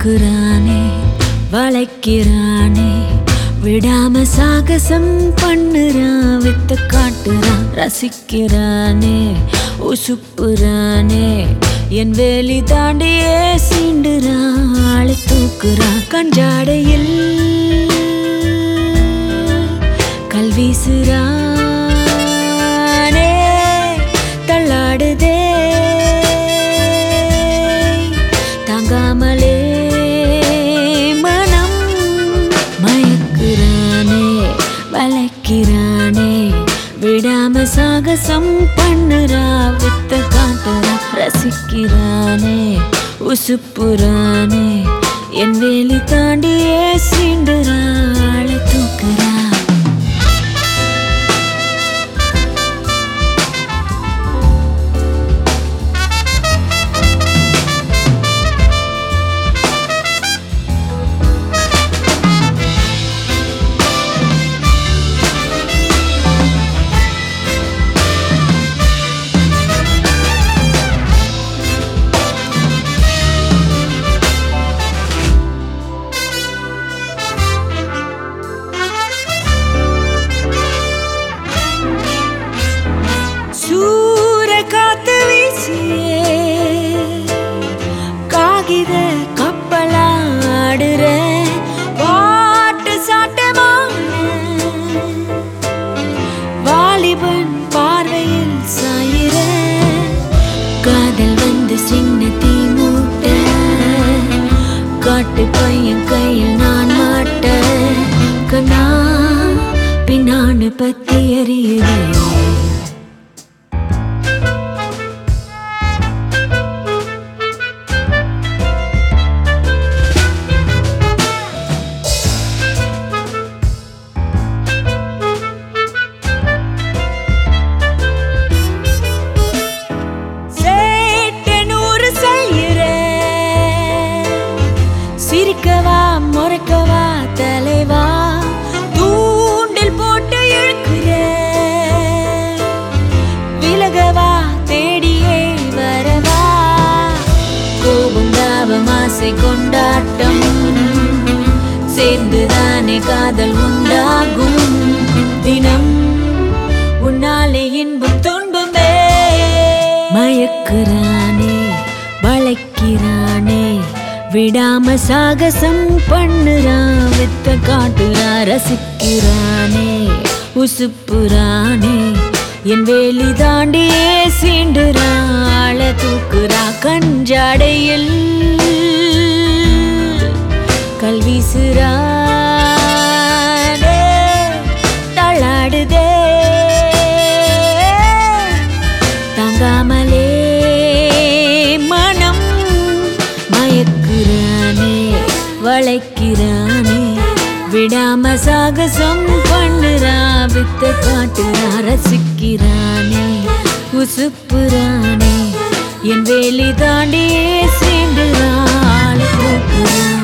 தூக்குறானே வளைக்கிறானே விடாம சாகசம் பண்ணுறான் வித்த காட்டுறான் ரசிக்கிறானே உசுப்புறானே என் வேலி தாண்டியே சீண்டுறான் ஆளை தூக்குறான் கஞ்சாடையில் கல் வீசுறானே தள்ளாடுதே தாங்காமலே மனம் மயக்குறானே வளைக்கிறானே விடாம சாகசம் பண்ணுறா வித்த காட்டுறா ரசிக்கிறானே உசுப்புறானே என் வேலி தாண்டியே சீண்டுறா ஆளை தூக்குறா சூற காத்து வீசியே காகித கப்பலாடுற வாட்டு சாட்டமான வாலிபன் பார்வையில் சாயிர காதல் வந்து சின்ன தீ மூட்ட காட்டு பையன் கையில் நான் மாட்ட கண்ணா பின்னான்னு பத்தி எறியுதே சிரிக்கவா முறைக்கவா தலைவா தூண்டில் போட்டு இழுக்கிற விலகவா தேடியே வரவா கோபம் தாபம் ஆசை கொண்டாட்டம் சேர்ந்துதானே காதல் உண்டாகும் தினம் உன்னாலே இன்பம் துன்பமே மயக்குறானே வளைக்கிறானே விடாம சாகசம் பண்ணுறான் வித்த காட்டுறா ரசிக்கிறானே உசுப்புறானே என் வேலி தாண்டியே சீண்டுறா ஆளை தூக்குறா கஞ்சாடையில் கல் வீசுறானே தள்ளாடுதே தாங்காமலே மனம் மயக்குறானே வளைக்கிறானே விடாம சாகசம் பண்ணுறா வித்த காட்டுறா ரசிக்கிறானே உசுப்புறானே என் வேலி தாண்டியே சீண்டுறா ஆளை தூக்குறா